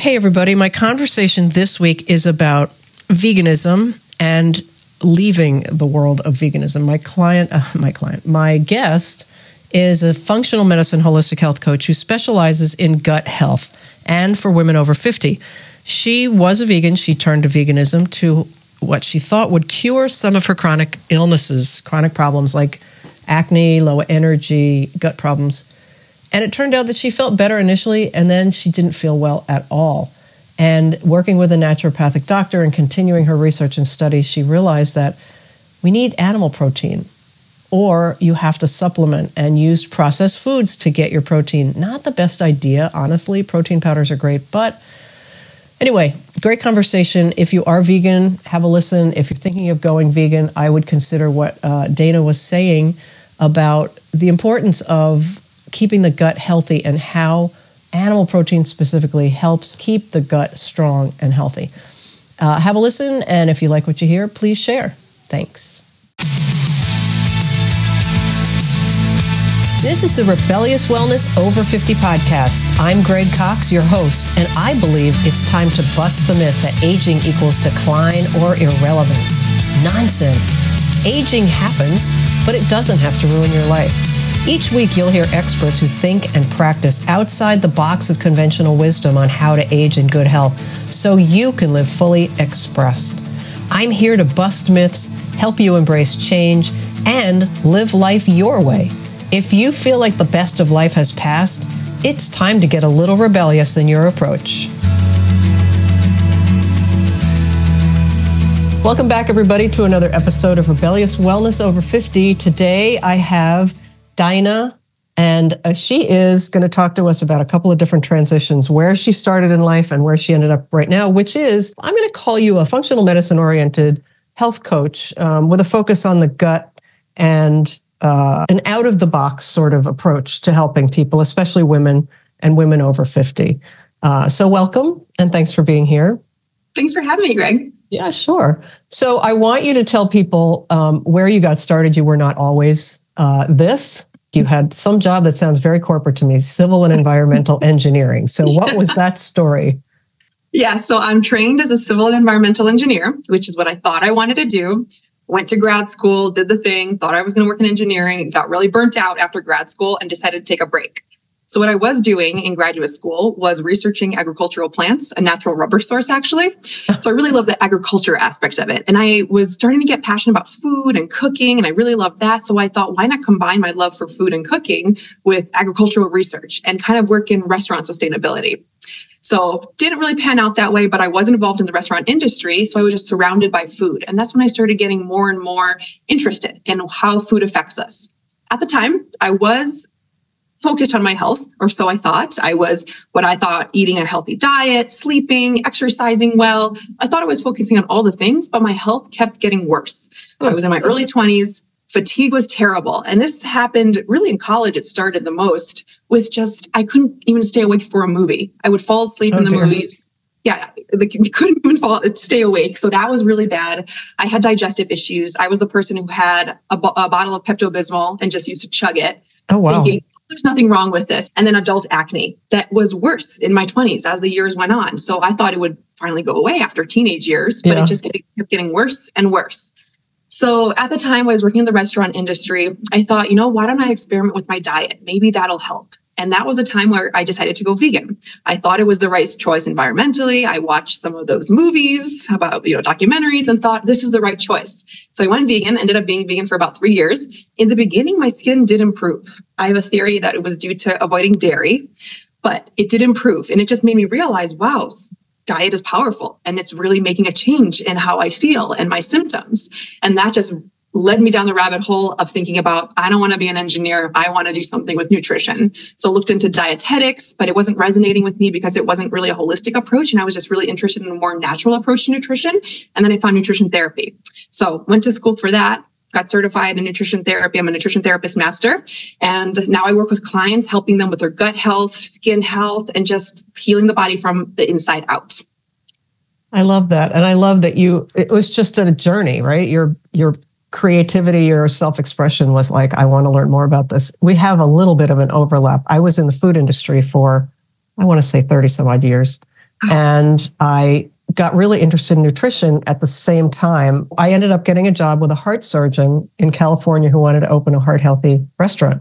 Hey, everybody. My conversation this week is about veganism and leaving the world of veganism. My guest is a functional medicine holistic health coach who specializes in gut health and for women over 50. She was a vegan. She turned to veganism to what she thought would cure some of her chronic illnesses, chronic problems like acne, low energy, gut problems. And it turned out that she felt better initially, and then she didn't feel well at all. And working with a naturopathic doctor and continuing her research and studies, she realized that we need animal protein, or you have to supplement and use processed foods to get your protein. Not the best idea, honestly. Protein powders are great, but anyway, great conversation. If you are vegan, have a listen. If you're thinking of going vegan, I would consider what Dana was saying about the importance of keeping the gut healthy and how animal protein specifically helps keep the gut strong and healthy. Have a listen, and if you like what you hear, please share. Thanks. This is the Rebellious Wellness Over 50 podcast. I'm Greg Cox, your host, and I believe it's time to bust the myth that aging equals decline or irrelevance. Nonsense. Aging happens, but it doesn't have to ruin your life. Each week, you'll hear experts who think and practice outside the box of conventional wisdom on how to age in good health so you can live fully expressed. I'm here to bust myths, help you embrace change, and live life your way. If you feel like the best of life has passed, it's time to get a little rebellious in your approach. Welcome back, everybody, to another episode of Rebellious Wellness Over 50. Today, I have Dina, and she is going to talk to us about a couple of different transitions, where she started in life and where she ended up right now, which is, I'm going to call you a functional medicine-oriented health coach with a focus on the gut and an out-of-the-box sort of approach to helping people, especially women and women over 50. So welcome, and thanks for being here. Thanks for having me, Greg. Yeah, sure. So I want you to tell people where you got started. You were not always this. You had some job that sounds very corporate to me, civil and environmental engineering. So what was that story? Yeah, so I'm trained as a civil and environmental engineer, which is what I thought I wanted to do. Went to grad school, did the thing, thought I was going to work in engineering, got really burnt out after grad school and decided to take a break. So what I was doing in graduate school was researching agricultural plants, a natural rubber source, actually. So I really love the agriculture aspect of it. And I was starting to get passionate about food and cooking, and I really loved that. So I thought, why not combine my love for food and cooking with agricultural research and kind of work in restaurant sustainability? So didn't really pan out that way, but I was involved in the restaurant industry. So I was just surrounded by food. And that's when I started getting more and more interested in how food affects us. At the time, I was focused on my health, or so I thought. I was what I thought eating a healthy diet, sleeping, exercising well. I thought I was focusing on all the things, but my health kept getting worse. I was in my early 20s. Fatigue was terrible. And this happened really in college. It started the most with just, I couldn't even stay awake for a movie. I would fall asleep in the movies. Yeah, couldn't even stay awake. So that was really bad. I had digestive issues. I was the person who had a bottle of Pepto-Bismol and just used to chug it. Oh, wow. Thinking, there's nothing wrong with this. And then adult acne that was worse in my 20s as the years went on. So I thought it would finally go away after teenage years, but it just kept getting worse and worse. So at the time I was working in the restaurant industry, I thought, why don't I experiment with my diet? Maybe that'll help. And that was a time where I decided to go vegan. I thought it was the right choice environmentally. I watched some of those movies about, documentaries and thought this is the right choice. So I went vegan, ended up being vegan for about 3 years. In the beginning, my skin did improve. I have a theory that it was due to avoiding dairy, but it did improve. And it just made me realize, wow, diet is powerful. And it's really making a change in how I feel and my symptoms. And that just led me down the rabbit hole of thinking about, I don't want to be an engineer. I want to do something with nutrition. So I looked into dietetics, but it wasn't resonating with me because it wasn't really a holistic approach. And I was just really interested in a more natural approach to nutrition. And then I found nutrition therapy. So went to school for that, got certified in nutrition therapy. I'm a nutrition therapist master. And now I work with clients, helping them with their gut health, skin health, and just healing the body from the inside out. I love that. And I love that it was just a journey, right? Your creativity, your self-expression was like, I want to learn more about this. We have a little bit of an overlap. I was in the food industry for, I want to say 30 some odd years. And I got really interested in nutrition at the same time. I ended up getting a job with a heart surgeon in California who wanted to open a heart healthy restaurant.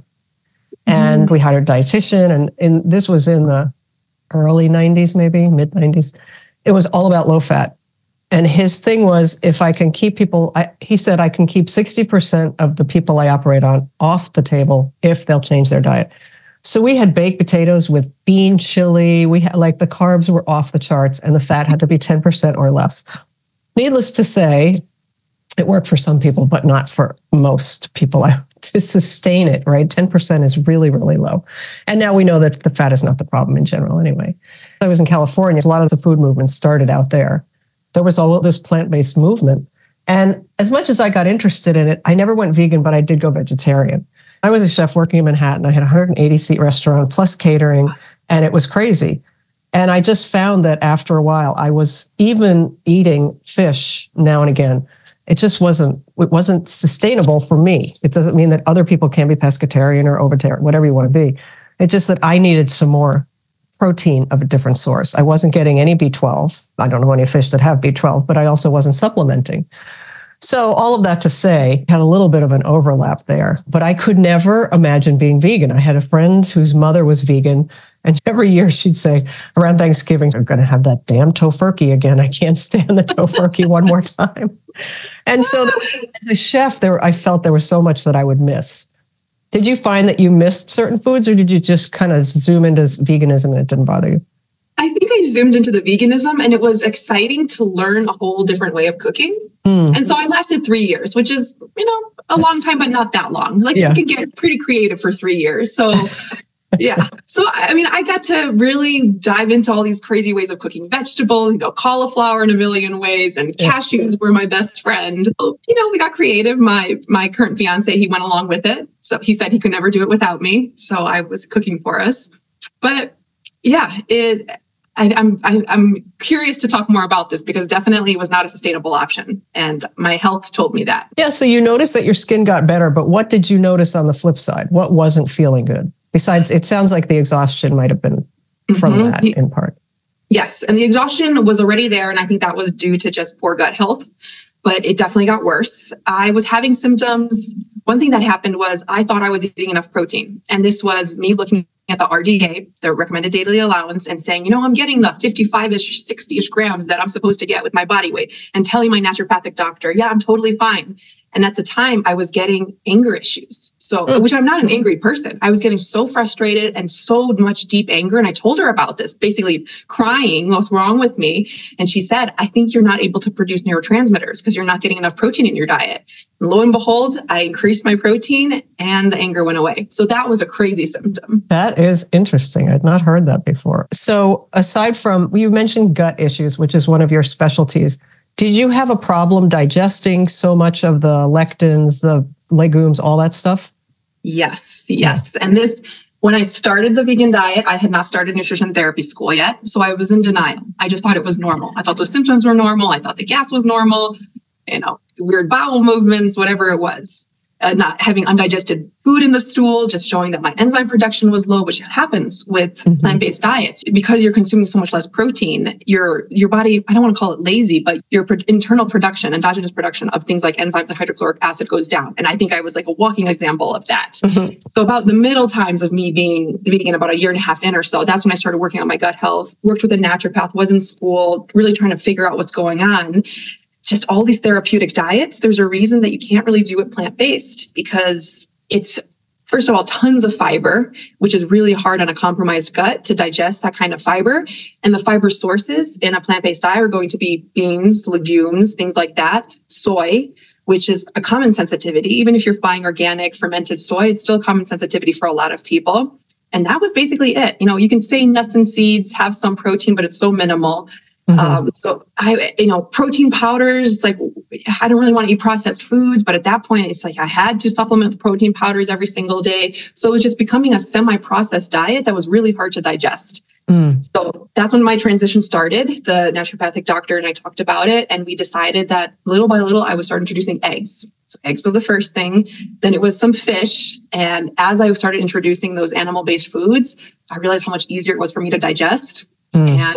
And we hired a dietitian, and this was in the early 90s, maybe mid 90s. It was all about low fat. And his thing was, if I can keep people, he said, I can keep 60% of the people I operate on off the table if they'll change their diet. So we had baked potatoes with bean chili. We had the carbs were off the charts and the fat had to be 10% or less. Needless to say, it worked for some people, but not for most people. To sustain it, right? 10% is really, really low. And now we know that the fat is not the problem in general anyway. I was in California. A lot of the food movement started out there. There was all this plant-based movement. And as much as I got interested in it, I never went vegan, but I did go vegetarian. I was a chef working in Manhattan. I had a 180-seat restaurant plus catering, and it was crazy. And I just found that after a while, I was even eating fish now and again. It just wasn't sustainable for me. It doesn't mean that other people can't be pescatarian or ovitarian, whatever you want to be. It's just that I needed some more protein of a different source. I wasn't getting any B12. I don't know any fish that have B12, but I also wasn't supplementing. So all of that to say, had a little bit of an overlap there, but I could never imagine being vegan. I had a friend whose mother was vegan, and every year she'd say, around Thanksgiving, we're going to have that damn tofurkey again. I can't stand the tofurkey one more time. And so as a chef, I felt there was so much that I would miss. Did you find that you missed certain foods, or did you just kind of zoom into veganism and it didn't bother you? I think I zoomed into the veganism, and it was exciting to learn a whole different way of cooking. And so I lasted 3 years, which is, a long time, but not that long. You could get pretty creative for 3 years. So yeah. So, I got to really dive into all these crazy ways of cooking vegetables, cauliflower in a million ways, and cashews were my best friend. We got creative. My current fiance, he went along with it. So he said he could never do it without me. So I was cooking for us. But yeah, I'm curious to talk more about this because definitely it was not a sustainable option. And my health told me that. Yeah. So you noticed that your skin got better, but what did you notice on the flip side? What wasn't feeling good? Besides, it sounds like the exhaustion might have been from that in part. Yes. And the exhaustion was already there. And I think that was due to just poor gut health, but it definitely got worse. I was having symptoms. One thing that happened was I thought I was eating enough protein. And this was me looking at the RDA, the recommended daily allowance, and saying, I'm getting the 55-ish, 60-ish grams that I'm supposed to get with my body weight, and telling my naturopathic doctor, yeah, I'm totally fine. And at the time I was getting anger issues. So, which I'm not an angry person. I was getting so frustrated and so much deep anger. And I told her about this, basically crying, what's wrong with me? And she said, I think you're not able to produce neurotransmitters because you're not getting enough protein in your diet. And lo and behold, I increased my protein and the anger went away. So that was a crazy symptom. That is interesting. I'd not heard that before. So aside from, you mentioned gut issues, which is one of your specialties. Did you have a problem digesting so much of the lectins, the legumes, all that stuff? Yes. And when I started the vegan diet, I had not started nutrition therapy school yet. So I was in denial. I just thought it was normal. I thought those symptoms were normal. I thought the gas was normal, weird bowel movements, whatever it was. Not having undigested food in the stool, just showing that my enzyme production was low, which happens with plant-based diets. Because you're consuming so much less protein, your body, I don't want to call it lazy, but your internal production, endogenous production of things like enzymes and hydrochloric acid goes down. And I think I was like a walking example of that. So about the middle times of me being vegan, about a year and a half in or so, that's when I started working on my gut health, worked with a naturopath, was in school, really trying to figure out what's going on. Just all these therapeutic diets, there's a reason that you can't really do it plant-based because it's, first of all, tons of fiber, which is really hard on a compromised gut to digest that kind of fiber. And the fiber sources in a plant-based diet are going to be beans, legumes, things like that, soy, which is a common sensitivity. Even if you're buying organic fermented soy, it's still a common sensitivity for a lot of people. And that was basically it. You can say nuts and seeds have some protein, but it's so minimal. So protein powders, I don't really want to eat processed foods, but at that point it's I had to supplement with protein powders every single day. So it was just becoming a semi-processed diet that was really hard to digest. So that's when my transition started. The naturopathic doctor and I talked about it, and we decided that little by little I would start introducing eggs. So eggs was the first thing. Then it was some fish. And as I started introducing those animal-based foods, I realized how much easier it was for me to digest. And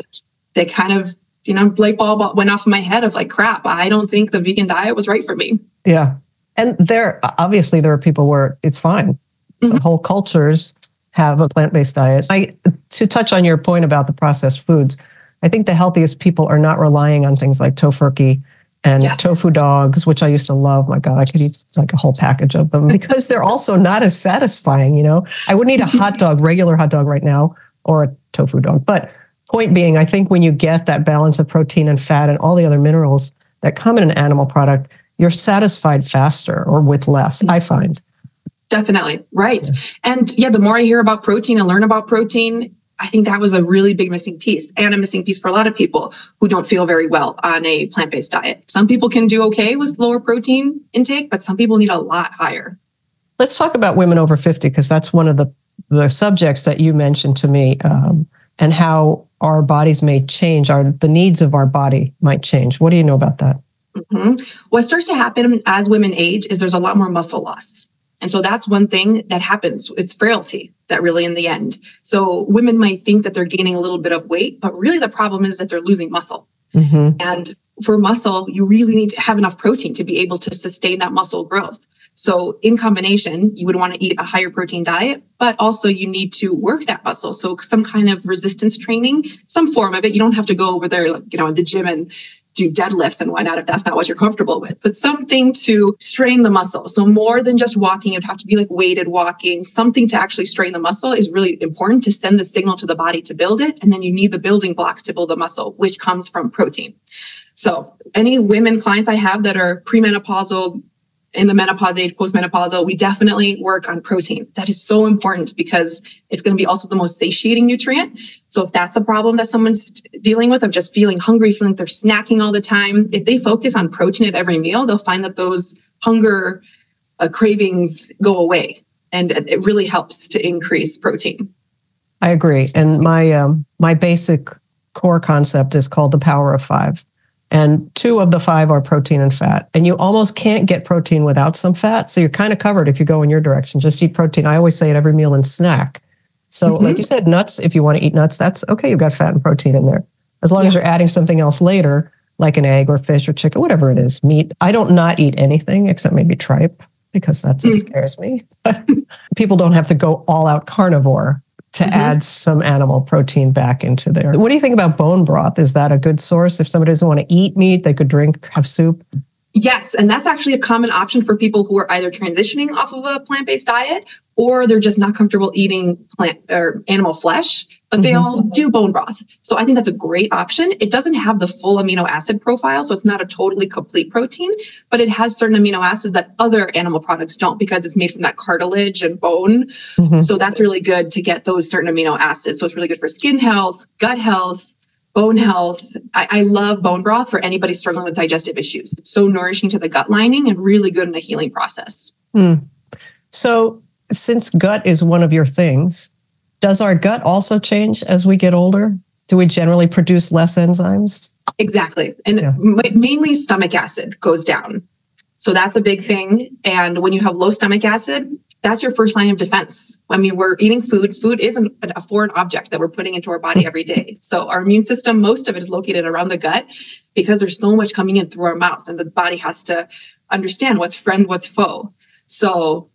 they kind of, light bulb went off in my head of like, crap, I don't think the vegan diet was right for me. Yeah. And there are people where it's fine. Some whole cultures have a plant-based diet. To touch on your point about the processed foods, I think the healthiest people are not relying on things like Tofurkey and tofu dogs, which I used to love. My God, I could eat like a whole package of them because they're also not as satisfying. I wouldn't eat a regular hot dog right now, or a tofu dog. But point being, I think when you get that balance of protein and fat and all the other minerals that come in an animal product, you're satisfied faster or with less, I find. Definitely. Right. Yeah. And the more I hear about protein and learn about protein, I think that was a really big missing piece, and a missing piece for a lot of people who don't feel very well on a plant-based diet. Some people can do okay with lower protein intake, but some people need a lot higher. Let's talk about women over 50, because that's one of the subjects that you mentioned to me, and how our bodies may change, the needs of our body might change. What do you know about that? Mm-hmm. What starts to happen as women age is there's a lot more muscle loss. And so that's one thing that happens. It's frailty that really in the end. So women might think that they're gaining a little bit of weight, but really the problem is that they're losing muscle. Mm-hmm. And for muscle, you really need to have enough protein to be able to sustain that muscle growth. So in combination, you would want to eat a higher protein diet, but also you need to work that muscle. So some kind of resistance training, some form of it. You don't have to go over there, in the gym and do deadlifts and whatnot if that's not what you're comfortable with, but something to strain the muscle. So more than just walking, it'd have to be like weighted walking. Something to actually strain the muscle is really important to send the signal to the body to build it. And then you need the building blocks to build the muscle, which comes from protein. So any women clients I have that are premenopausal, in the menopause age, postmenopausal, we definitely work on protein. That is so important because it's going to be also the most satiating nutrient. So if that's a problem that someone's dealing with, of just feeling hungry, feeling like they're snacking all the time, if they focus on protein at every meal, they'll find that those hunger cravings go away. And it really helps to increase protein. I agree. And my basic core concept is called the power of 5. And 2 of the 5 are protein and fat. And you almost can't get protein without some fat. So you're kind of covered if you go in your direction. Just eat protein. I always say at every meal and snack. So like you said, nuts, if you want to eat nuts, that's okay. You've got fat and protein in there. As long as you're adding something else later, like an egg or fish or chicken, whatever it is, meat. I don't not eat anything except maybe tripe, because that just scares me. But people don't have to go all out carnivore to add some animal protein back into there. What do you think about bone broth? Is that a good source? If somebody doesn't want to eat meat, they could have soup? Yes. And that's actually a common option for people who are either transitioning off of a plant-based diet, or they're just not comfortable eating plant or animal flesh, but they all do bone broth. So I think that's a great option. It doesn't have the full amino acid profile, so it's not a totally complete protein, but it has certain amino acids that other animal products don't, because it's made from that cartilage and bone. So that's really good to get those certain amino acids. So it's really good for skin health, gut health, bone health. I love bone broth for anybody struggling with digestive issues. It's so nourishing to the gut lining and really good in a healing process. So since gut is one of your things, does our gut also change as we get older? Do we generally produce less enzymes? Exactly. And mainly stomach acid goes down. So that's a big thing. And when you have low stomach acid, that's your first line of defense. I mean, we're eating food. Food isn't a foreign object that we're putting into our body every day. So our immune system, most of it is located around the gut, because there's so much coming in through our mouth, and the body has to understand what's friend, what's foe. So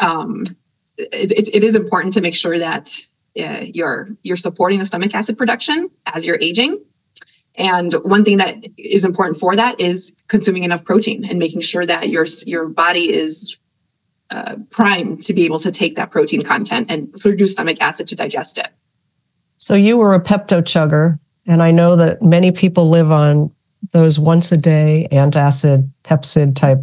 it is important to make sure that you're supporting the stomach acid production as you're aging. And one thing that is important for that is consuming enough protein and making sure that your body is primed to be able to take that protein content and produce stomach acid to digest it. So you were a Pepto chugger, and I know that many people live on those once a day antacid, Pepcid type,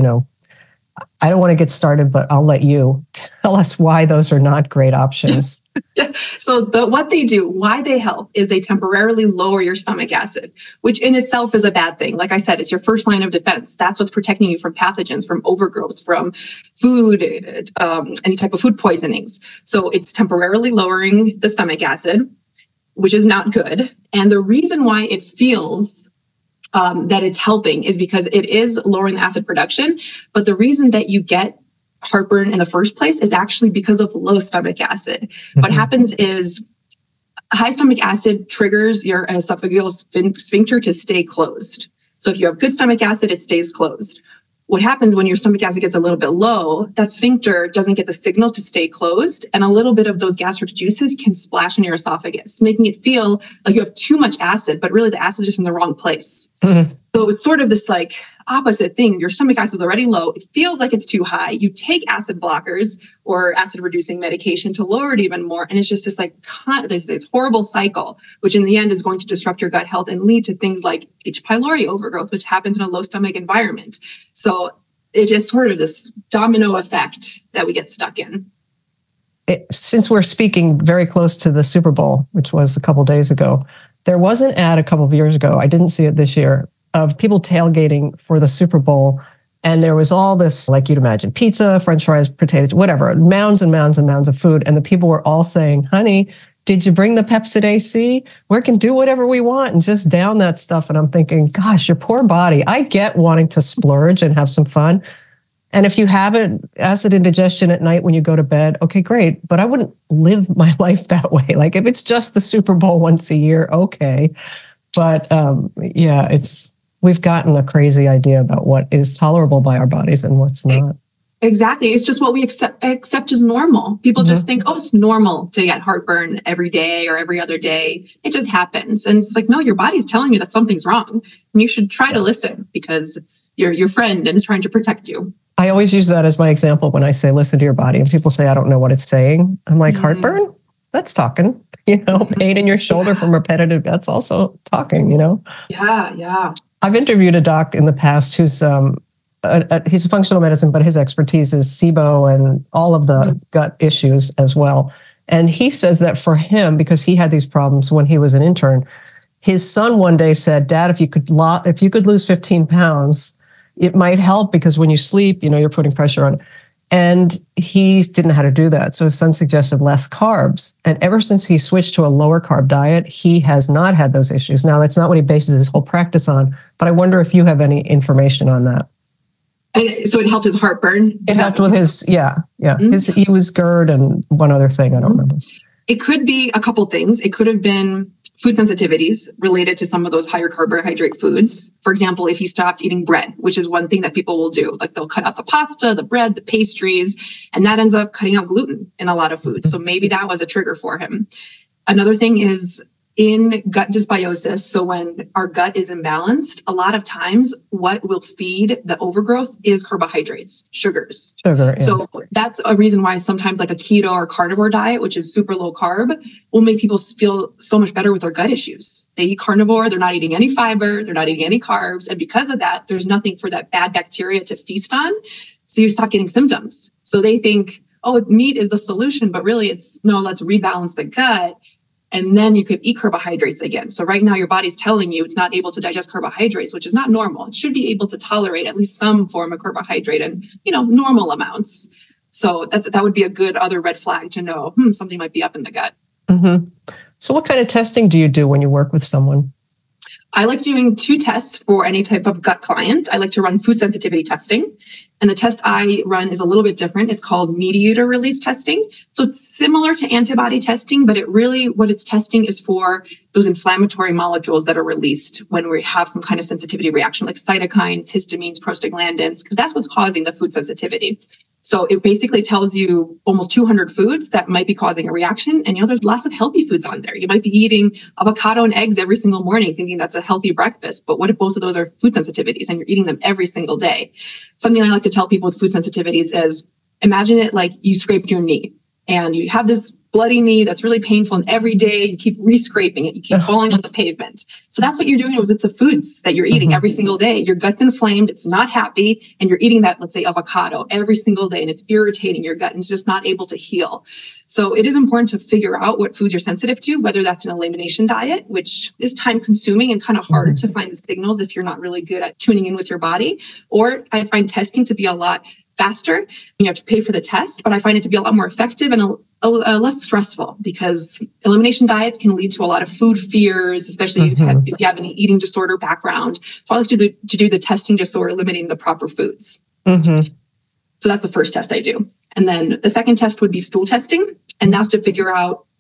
I don't want to get started, but I'll let you tell us why those are not great options. So what they do, why they help, is they temporarily lower your stomach acid, which in itself is a bad thing. Like I said, it's your first line of defense. That's what's protecting you from pathogens, from overgrowths, from food, any type of food poisonings. So it's temporarily lowering the stomach acid, which is not good. And the reason why it feels that it's helping is because it is lowering the acid production. But the reason that you get heartburn in the first place is actually because of low stomach acid. What happens is High stomach acid triggers your esophageal sphincter to stay closed. So if you have good stomach acid, it stays closed. What happens when your stomach acid gets a little bit low, that sphincter doesn't get the signal to stay closed, and a little bit of those gastric juices can splash in your esophagus, making it feel like you have too much acid, but really the acid is just in the wrong place. So it's sort of this like opposite thing. Your stomach acid is already low. It feels like it's too high. You take acid blockers or acid reducing medication to lower it even more. And it's just this horrible cycle, which in the end is going to disrupt your gut health and lead to things like H. pylori overgrowth, which happens in a low stomach environment. So it's just sort of this domino effect that we get stuck in. Since we're speaking very close to the Super Bowl, which was a couple of days ago, there was an ad a couple of years ago, I didn't see it this year, of people tailgating for the Super Bowl. And there was all this, like you'd imagine, pizza, French fries, potatoes, whatever, mounds and mounds and mounds of food. And the people were all saying, honey, did you bring the Pepcid AC? We can do whatever we want and just down that stuff. And I'm thinking, gosh, your poor body. I get wanting to splurge and have some fun. And if you have acid indigestion at night when you go to bed, okay, great. But I wouldn't live my life that way. Like if it's just the Super Bowl once a year, okay. But we've gotten a crazy idea about what is tolerable by our bodies and what's not. Exactly. It's just what we accept as normal. People just think, it's normal to get heartburn every day or every other day. It just happens. And it's like, no, your body's telling you that something's wrong. And you should try to listen because it's your friend and it's trying to protect you. I always use that as my example when I say, listen to your body. And people say, I don't know what it's saying. I'm like, heartburn? That's talking. Pain in your shoulder from repetitive, that's also talking, Yeah. I've interviewed a doc in the past who's he's a functional medicine, but his expertise is SIBO and all of the gut issues as well. And he says that for him, because he had these problems when he was an intern, his son one day said, Dad, if you could lose 15 pounds, it might help because when you sleep, you're putting pressure on. And he didn't know how to do that. So his son suggested less carbs. And ever since he switched to a lower carb diet, he has not had those issues. Now, that's not what he bases his whole practice on, but I wonder if you have any information on that. And so it helped his heartburn? It helped with his he was GERD and one other thing, I don't remember. It could be a couple things. It could have been food sensitivities related to some of those higher carbohydrate foods. For example, if he stopped eating bread, which is one thing that people will do, like they'll cut out the pasta, the bread, the pastries, and that ends up cutting out gluten in a lot of foods. So maybe that was a trigger for him. Another thing is in gut dysbiosis. So when our gut is imbalanced, a lot of times what will feed the overgrowth is carbohydrates, sugars. Sugar, yeah. So that's a reason why sometimes like a keto or carnivore diet, which is super low carb, will make people feel so much better with their gut issues. They eat carnivore, they're not eating any fiber, they're not eating any carbs. And because of that, there's nothing for that bad bacteria to feast on. So you stop getting symptoms. So they think, meat is the solution, but really let's rebalance the gut. And then you could eat carbohydrates again. So right now your body's telling you it's not able to digest carbohydrates, which is not normal. It should be able to tolerate at least some form of carbohydrate and, normal amounts. So that would be a good other red flag to know something might be up in the gut. Mm-hmm. So what kind of testing do you do when you work with someone? I like doing 2 tests for any type of gut client. I like to run food sensitivity testing. And the test I run is a little bit different. It's called mediator release testing. So it's similar to antibody testing, but what it's testing is for those inflammatory molecules that are released when we have some kind of sensitivity reaction, like cytokines, histamines, prostaglandins, because that's what's causing the food sensitivity. So it basically tells you almost 200 foods that might be causing a reaction. And, there's lots of healthy foods on there. You might be eating avocado and eggs every single morning thinking that's a healthy breakfast. But what if both of those are food sensitivities and you're eating them every single day? Something I like to tell people with food sensitivities is imagine it like you scraped your knee and you have this bloody knee that's really painful, and every day you keep re-scraping it, you keep falling on the pavement. So that's what you're doing with the foods that you're eating every single day. Your gut's inflamed, it's not happy, and you're eating that, let's say, avocado every single day, and it's irritating your gut and it's just not able to heal. So it is important to figure out what foods you're sensitive to, whether that's an elimination diet, which is time consuming and kind of hard to find the signals if you're not really good at tuning in with your body, or I find testing to be a lot faster. You have to pay for the test, but I find it to be a lot more effective and less stressful, because elimination diets can lead to a lot of food fears, especially if you have an eating disorder background. So I like to do the testing just so we're eliminating the proper foods. Mm-hmm. So that's the first test I do. And then the second test would be stool testing. And that's to figure out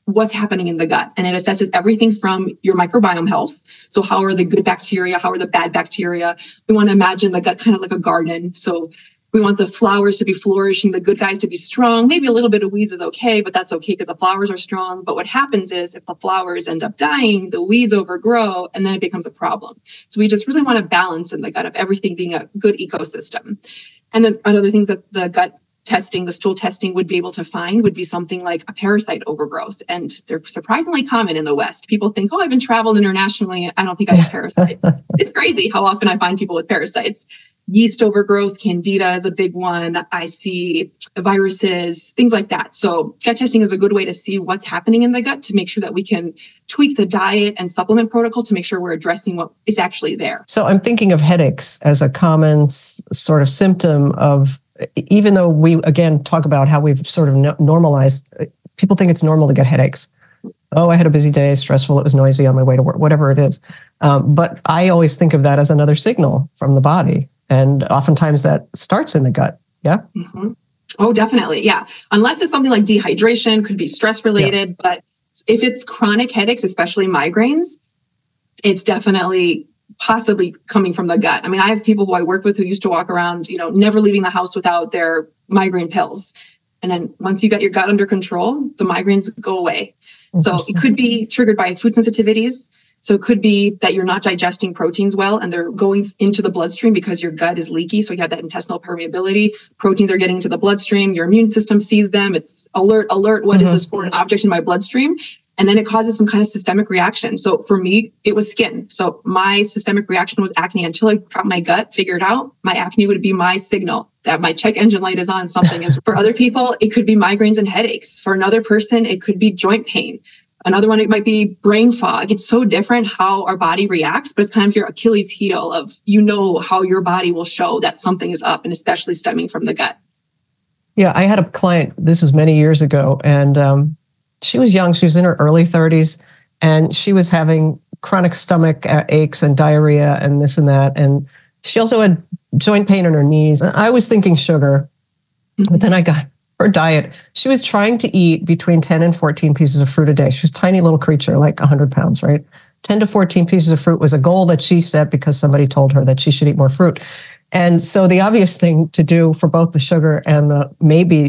what's happening in the gut. And it assesses everything from your microbiome health. So how are the good bacteria? How are the bad bacteria? We want to imagine the gut kind of like a garden. So we want the flowers to be flourishing, the good guys to be strong. Maybe a little bit of weeds is okay, but that's okay because the flowers are strong. But what happens is if the flowers end up dying, the weeds overgrow, and then it becomes a problem. So we just really want to balance in the gut of everything being a good ecosystem. And then other things that the gut testing, the stool testing would be able to find would be something like a parasite overgrowth. And they're surprisingly common in the West. People think, oh, I've been traveled internationally. I don't think I have parasites. It's crazy how often I find people with parasites. Yeast overgrowth, candida is a big one. I see viruses, things like that. So gut testing is a good way to see what's happening in the gut to make sure that we can tweak the diet and supplement protocol to make sure we're addressing what is actually there. So I'm thinking of headaches as a common sort of symptom of, even though we, again, talk about how we've sort of normalized, people think it's normal to get headaches. Oh, I had a busy day, stressful, it was noisy on my way to work, whatever it is. But I always think of that as another signal from the body. And oftentimes that starts in the gut. Yeah. Mm-hmm. Oh, definitely. Yeah. Unless it's something like dehydration, could be stress related. Yeah. But if it's chronic headaches, especially migraines, it's definitely possibly coming from the gut. I mean, I have people who I work with who used to walk around, never leaving the house without their migraine pills. And then once you got your gut under control, the migraines go away. So it could be triggered by food sensitivities. So it could be that you're not digesting proteins well and they're going into the bloodstream because your gut is leaky. So you have that intestinal permeability. Proteins are getting into the bloodstream. Your immune system sees them. It's alert. What is this foreign object in my bloodstream? And then it causes some kind of systemic reaction. So for me, it was skin. So my systemic reaction was acne. Until I got my gut figured out, my acne would be my signal that my check engine light is on. Something is. For other people, it could be migraines and headaches. For another person, it could be joint pain. Another one, it might be brain fog. It's so different how our body reacts, but it's kind of your Achilles heel of, how your body will show that something is up, and especially stemming from the gut. Yeah, I had a client, this was many years ago, and she was young. She was in her early 30s, and she was having chronic stomach aches and diarrhea and this and that. And she also had joint pain in her knees. And I was thinking sugar, but then I got her diet. She was trying to eat between 10 and 14 pieces of fruit a day. She was a tiny little creature, like 100 pounds, right? 10 to 14 pieces of fruit was a goal that she set because somebody told her that she should eat more fruit. And so the obvious thing to do for both the sugar and the maybe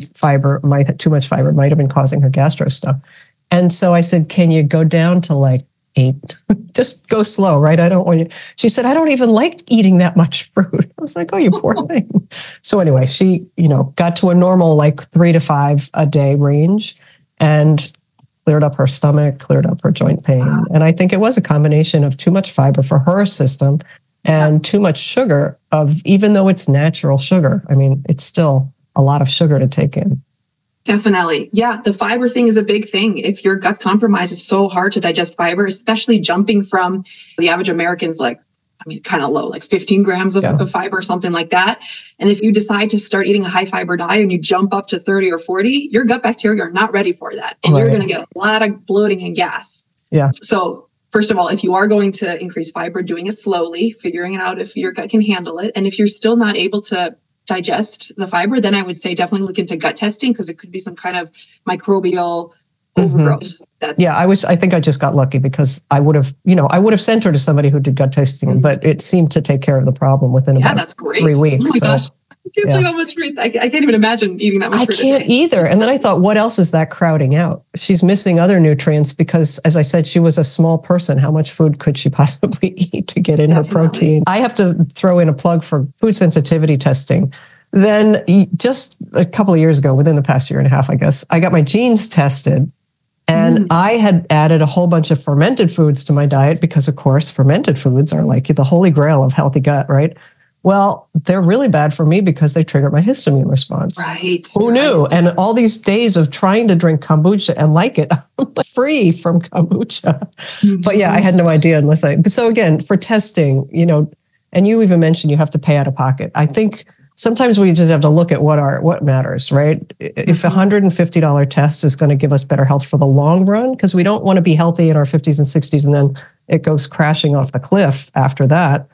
too much fiber might have been causing her gastro stuff. And so I said, can you go down to like 8? Just go slow, right? I don't want you. She said, I don't even like eating that much fruit. I was like, oh, you poor thing. So anyway, she, got to a normal like 3 to 5 a day range and cleared up her stomach, cleared up her joint pain. And I think it was a combination of too much fiber for her system and too much sugar even though it's natural sugar. I mean, it's still a lot of sugar to take in. Definitely. Yeah. The fiber thing is a big thing. If your gut's compromised, it's so hard to digest fiber, especially jumping from the average American's kind of low, like 15 grams of fiber or something like that. And if you decide to start eating a high fiber diet and you jump up to 30 or 40, your gut bacteria are not ready for that. And you're going to get a lot of bloating and gas. Yeah. So first of all, if you are going to increase fiber, doing it slowly, figuring it out if your gut can handle it. And if you're still not able to digest the fiber, then I would say definitely look into gut testing because it could be some kind of microbial overgrowth. I think I just got lucky because I would have sent her to somebody who did gut testing, but it seemed to take care of the problem within about that's great. 3 weeks. Oh my gosh. I can't believe how much fruit. I can't even imagine eating that much fruit. I can't either. And then I thought, what else is that crowding out? She's missing other nutrients because, as I said, she was a small person. How much food could she possibly eat to get in her protein? I have to throw in a plug for food sensitivity testing. Then just a couple of years ago, within the past year and a half, I guess, I got my genes tested. And I had added a whole bunch of fermented foods to my diet because, of course, fermented foods are like the holy grail of healthy gut, right? Well, they're really bad for me because they trigger my histamine response. Right. Who knew? And all these days of trying to drink kombucha and like it, I'm free from kombucha. But yeah, I had no idea so again, for testing, and you even mentioned you have to pay out of pocket. I think sometimes we just have to look at what matters, right? If a $150 test is going to give us better health for the long run, because we don't want to be healthy in our 50s and 60s and then it goes crashing off the cliff after that.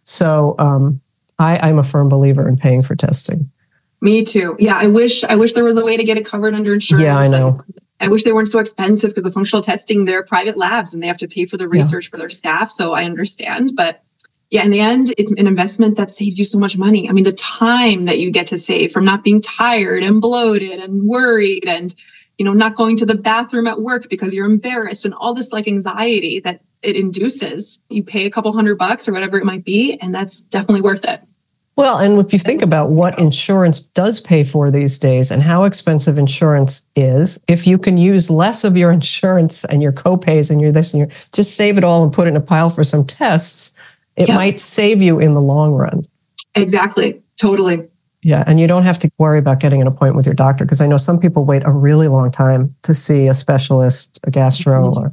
So I'm a firm believer in paying for testing. Me too. Yeah, I wish there was a way to get it covered under insurance. Yeah, I know. I wish they weren't so expensive because the functional testing, they're private labs and they have to pay for the research for their staff. So I understand. But yeah, in the end, it's an investment that saves you so much money. I mean, the time that you get to save from not being tired and bloated and worried and, not going to the bathroom at work because you're embarrassed and all this like anxiety that it induces. You pay a couple $100 or whatever it might be, and that's definitely worth it. Well, and if you think about what insurance does pay for these days and how expensive insurance is, if you can use less of your insurance and your copays and your this and your, just save it all and put it in a pile for some tests, it might save you in the long run. Exactly. Totally. Yeah. And you don't have to worry about getting an appointment with your doctor, because I know some people wait a really long time to see a specialist, a gastro or...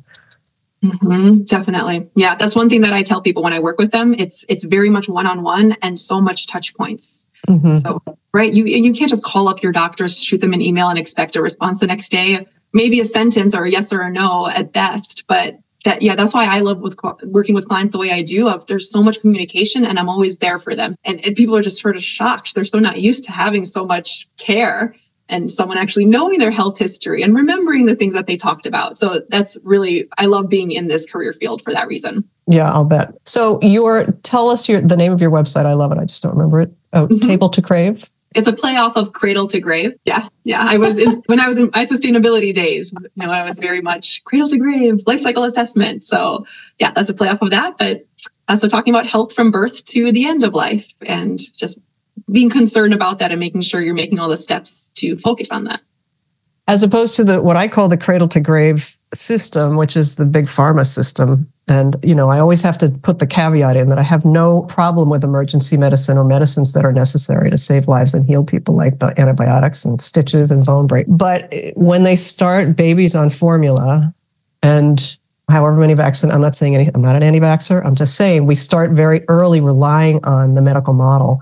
Definitely. Yeah. That's one thing that I tell people when I work with them. It's very much one-on-one and so much touch points. So, right. You can't just call up your doctors, shoot them an email and expect a response the next day. Maybe a sentence or a yes or a no at best. But that's why I love working with clients the way I do. There's so much communication and I'm always there for them. And people are just sort of shocked. They're so not used to having so much care and someone actually knowing their health history and remembering the things that they talked about. So that's really, I love being in this career field for that reason. Yeah, I'll bet. So tell us the name of your website. I love it. I just don't remember it. Oh, Table to Crave. It's a play off of Cradle to Grave. Yeah. When I was in my sustainability days, I was very much cradle to grave, life cycle assessment. So yeah, that's a play off of that. But so talking about health from birth to the end of life and just being concerned about that and making sure you're making all the steps to focus on that. As opposed to what I call the cradle to grave system, which is the big pharma system. And, I always have to put the caveat in that I have no problem with emergency medicine or medicines that are necessary to save lives and heal people, like antibiotics and stitches and bone break. But when they start babies on formula and however many vaccines, I'm not saying I'm not an anti-vaxxer. I'm just saying we start very early relying on the medical model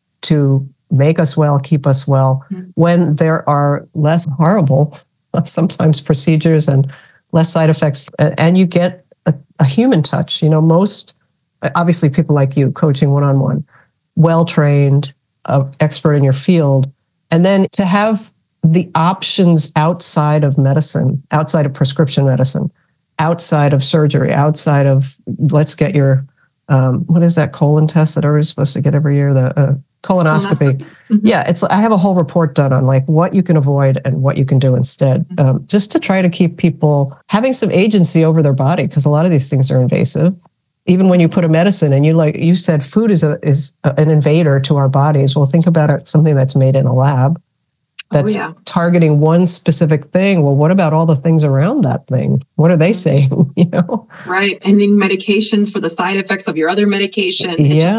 to make us well, keep us well, when there are less horrible, sometimes procedures and less side effects, and you get a human touch. Most, obviously people like you coaching one-on-one, well-trained, expert in your field, and then to have the options outside of medicine, outside of prescription medicine, outside of surgery, outside of, let's get your, what is that colon test that everybody's supposed to get every year? The colonoscopy. Yeah, I have a whole report done on like what you can avoid and what you can do instead, just to try to keep people having some agency over their body, because a lot of these things are invasive. Even when you put a medicine and you said food is an invader to our bodies. Well, think about something that's made in a lab that's targeting one specific thing. Well, what about all the things around that thing? What are they saying? Right, and then medications for the side effects of your other medication.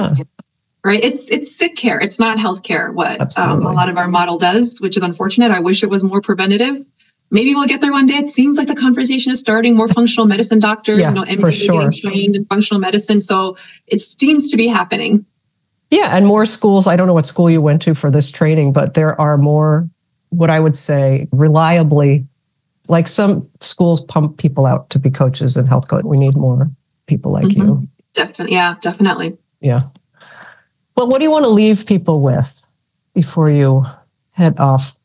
Right. It's sick care. It's not health care, what a lot of our model does, which is unfortunate. I wish it was more preventative. Maybe we'll get there one day. It seems like the conversation is starting. More functional medicine doctors, MDs getting trained in functional medicine. So it seems to be happening. Yeah. And more schools. I don't know what school you went to for this training, but there are more, what I would say, reliably, like some schools pump people out to be coaches and health coaches. We need more people like you. Definitely. Yeah, definitely. Yeah. Well, what do you want to leave people with before you head off?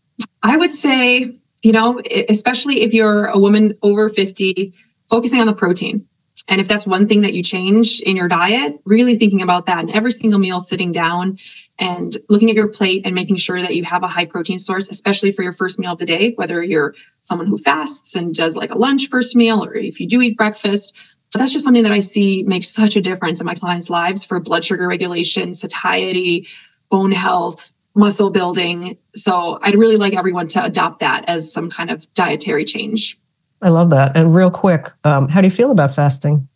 I would say, especially if you're a woman over 50, focusing on the protein. And if that's one thing that you change in your diet, really thinking about that and every single meal, sitting down and looking at your plate and making sure that you have a high protein source, especially for your first meal of the day, whether you're someone who fasts and does like a lunch first meal, or if you do eat breakfast. So that's just something that I see makes such a difference in my clients' lives for blood sugar regulation, satiety, bone health, muscle building. So I'd really like everyone to adopt that as some kind of dietary change. I love that. And real quick, how do you feel about fasting?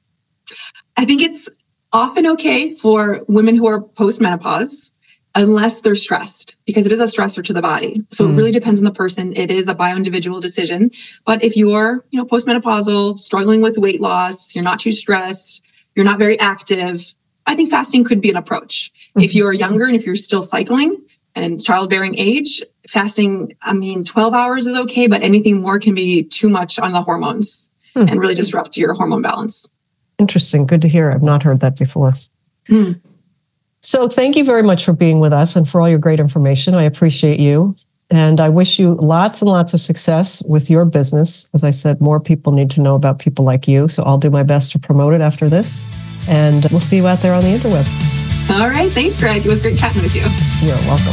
I think it's often okay for women who are postmenopause, unless they're stressed, because it is a stressor to the body. So it really depends on the person. It is a bio-individual decision. But if you're, postmenopausal, struggling with weight loss, you're not too stressed, you're not very active, I think fasting could be an approach. If you're younger and if you're still cycling and childbearing age, fasting, 12 hours is okay, but anything more can be too much on the hormones and really disrupt your hormone balance. Interesting. Good to hear. I've not heard that before. So thank you very much for being with us and for all your great information. I appreciate you. And I wish you lots and lots of success with your business. As I said, more people need to know about people like you. So I'll do my best to promote it after this. And we'll see you out there on the interwebs. All right. Thanks, Greg. It was great chatting with you. You're welcome.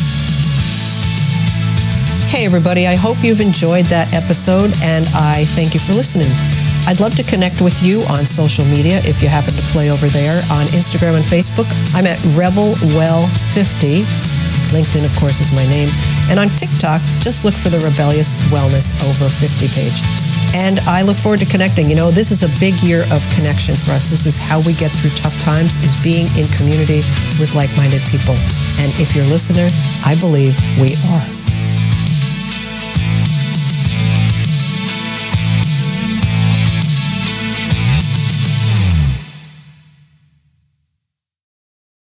Hey, everybody. I hope you've enjoyed that episode, and I thank you for listening. I'd love to connect with you on social media if you happen to play over there on Instagram and Facebook. I'm at RebelWell50. LinkedIn, of course, is my name. And on TikTok, just look for the Rebellious Wellness Over 50 page. And I look forward to connecting. You know, this is a big year of connection for us. This is how we get through tough times, is being in community with like-minded people. And if you're a listener, I believe we are.